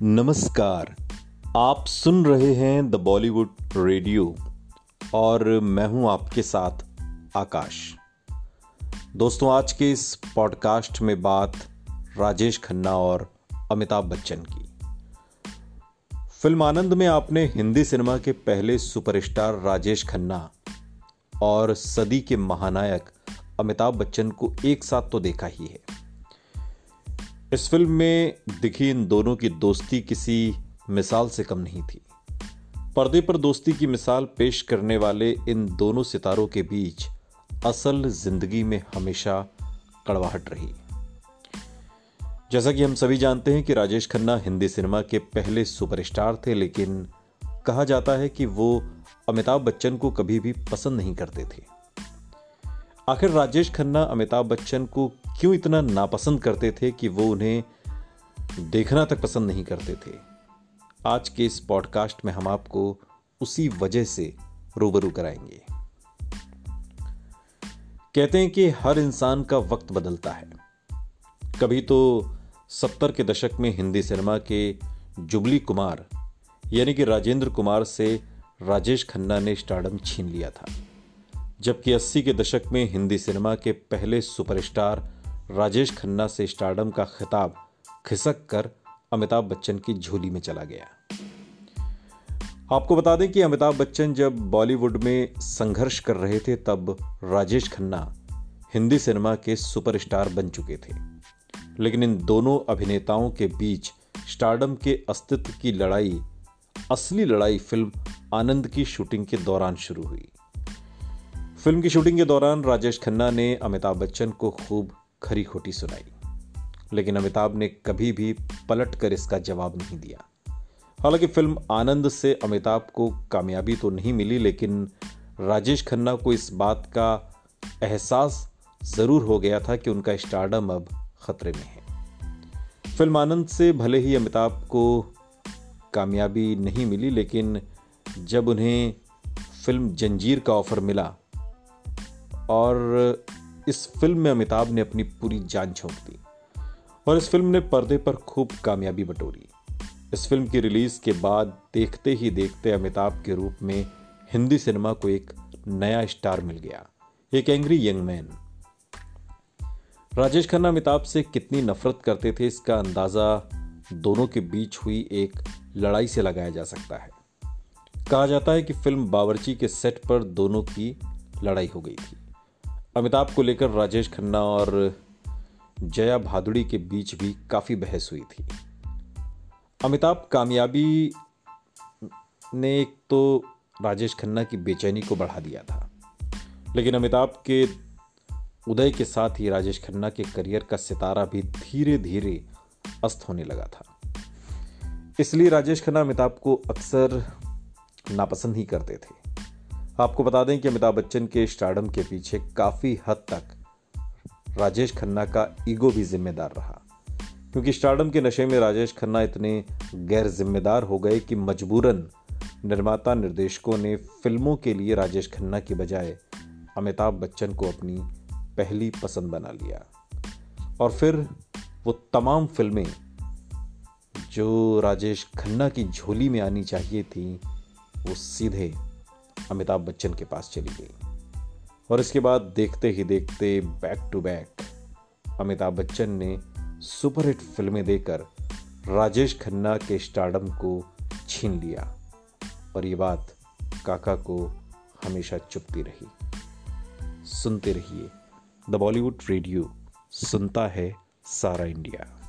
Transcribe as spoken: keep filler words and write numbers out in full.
नमस्कार। आप सुन रहे हैं द बॉलीवुड रेडियो और मैं हूं आपके साथ आकाश। दोस्तों, आज के इस पॉडकास्ट में बात राजेश खन्ना और अमिताभ बच्चन की। फिल्म आनंद में आपने हिंदी सिनेमा के पहले सुपरस्टार राजेश खन्ना और सदी के महानायक अमिताभ बच्चन को एक साथ तो देखा ही है। इस फिल्म में दिखी इन दोनों की दोस्ती किसी मिसाल से कम नहीं थी। पर्दे पर दोस्ती की मिसाल पेश करने वाले इन दोनों सितारों के बीच असल जिंदगी में हमेशा कड़वाहट रही। जैसा कि हम सभी जानते हैं कि राजेश खन्ना हिंदी सिनेमा के पहले सुपरस्टार थे, लेकिन कहा जाता है कि वो अमिताभ बच्चन को कभी भी पसंद नहीं करते थे। आखिर राजेश खन्ना अमिताभ बच्चन को क्यों इतना नापसंद करते थे कि वो उन्हें देखना तक पसंद नहीं करते थे? आज के इस पॉडकास्ट में हम आपको उसी वजह से रूबरू कराएंगे। कहते हैं कि हर इंसान का वक्त बदलता है। कभी तो सत्तर के दशक में हिंदी सिनेमा के जुबली कुमार यानी कि राजेंद्र कुमार से राजेश खन्ना ने स्टारडम छीन लिया था, जबकि अस्सी के दशक में हिंदी सिनेमा के पहले सुपरस्टार राजेश खन्ना से स्टारडम का खिताब खिसक कर अमिताभ बच्चन की झोली में चला गया। आपको बता दें कि अमिताभ बच्चन जब बॉलीवुड में संघर्ष कर रहे थे, तब राजेश खन्ना हिंदी सिनेमा के सुपरस्टार बन चुके थे। लेकिन इन दोनों अभिनेताओं के बीच स्टारडम के अस्तित्व की लड़ाई, असली लड़ाई फिल्म आनंद की शूटिंग के दौरान शुरू हुई। फिल्म की शूटिंग के दौरान राजेश खन्ना ने अमिताभ बच्चन को खूब खरी खोटी सुनाई, लेकिन अमिताभ ने कभी भी पलट कर इसका जवाब नहीं दिया। हालांकि फिल्म आनंद से अमिताभ को कामयाबी तो नहीं मिली, लेकिन राजेश खन्ना को इस बात का एहसास जरूर हो गया था कि उनका स्टारडम अब खतरे में है। फिल्म आनंद से भले ही अमिताभ को कामयाबी नहीं मिली, लेकिन जब उन्हें फिल्म जंजीर का ऑफर मिला और इस फिल्म में अमिताभ ने अपनी पूरी जान झोंक दी और इस फिल्म ने पर्दे पर खूब कामयाबी बटोरी। इस फिल्म की रिलीज के बाद देखते ही देखते अमिताभ के रूप में हिंदी सिनेमा को एक नया स्टार मिल गया, एक angry young man. Rajesh Khanna Amitabh से कितनी नफरत करते थे, इसका अंदाजा दोनों के बीच हुई एक लड़ाई से लगाया जा सकता है। कहा जाता है कि फिल्म बावर्ची के सेट पर दोनों की लड़ाई हो गई थी। अमिताभ को लेकर राजेश खन्ना और जया भादुड़ी के बीच भी काफी बहस हुई थी। अमिताभ कामयाबी ने एक तो राजेश खन्ना की बेचैनी को बढ़ा दिया था, लेकिन अमिताभ के उदय के साथ ही राजेश खन्ना के करियर का सितारा भी धीरे धीरे अस्त होने लगा था। इसलिए राजेश खन्ना अमिताभ को अक्सर नापसंद ही करते थे। आपको बता दें कि अमिताभ बच्चन के स्टारडम के पीछे काफी हद तक राजेश खन्ना का ईगो भी जिम्मेदार रहा, क्योंकि स्टारडम के नशे में राजेश खन्ना इतने गैर जिम्मेदार हो गए कि मजबूरन निर्माता निर्देशकों ने फिल्मों के लिए राजेश खन्ना की बजाय अमिताभ बच्चन को अपनी पहली पसंद बना लिया और फिर वो तमाम फिल्में जो राजेश खन्ना की झोली में आनी चाहिए थी, वो सीधे अमिताभ बच्चन के पास चली गई। और इसके बाद देखते ही देखते back to back Amitabh Bachchan ने सुपरहिट फिल्में देकर राजेश खन्ना के स्टारडम को छीन लिया और ये बात काका को हमेशा चुभती रही। सुनते रहिए द बॉलीवुड रेडियो, सुनता है सारा इंडिया।